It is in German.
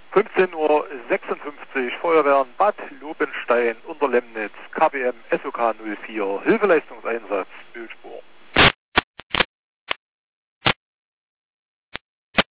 15:56 Uhr, Feuerwehren Bad Lobenstein, Unterlemnitz, KBM SOK 04, Hilfeleistungseinsatz, Ölspur.